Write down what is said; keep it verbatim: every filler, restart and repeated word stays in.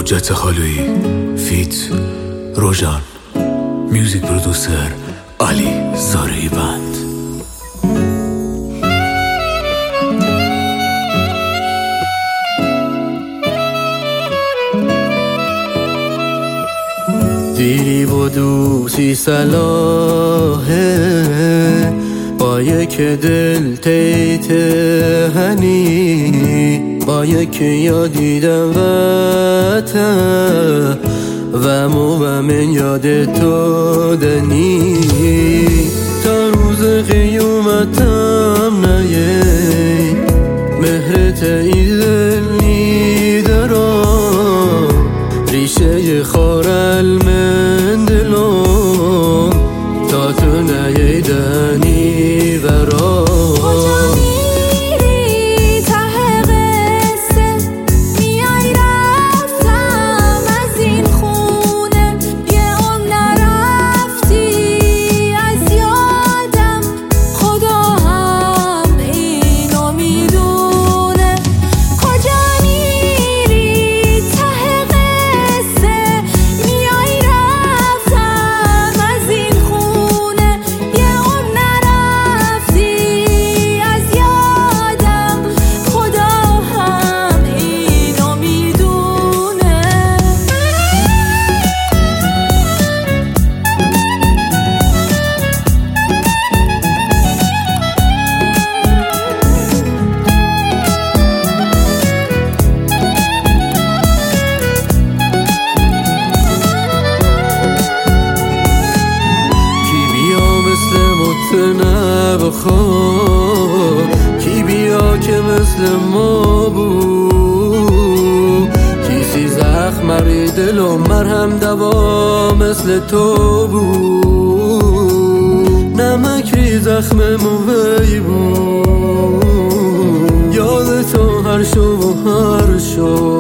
حجت خالویی فیت روژان، میوزیک پرودوسر علی زارعی بند. دیری و دوستی صلاحه با یک دل تیت هنی، با یک یادیدم وطن و مو و من یاد تو دنی. تا روز قیامتم نیه مهرت ای دل نیدران، ریشه خارل من دلم تا تو نیه دنی ورا. بخواه کی بیا که مثل ما بود، کیسی زخم مری دل و مرهم دوا مثل تو بود. نمک ری زخم موی بود، یاد تو هر شو و هر شو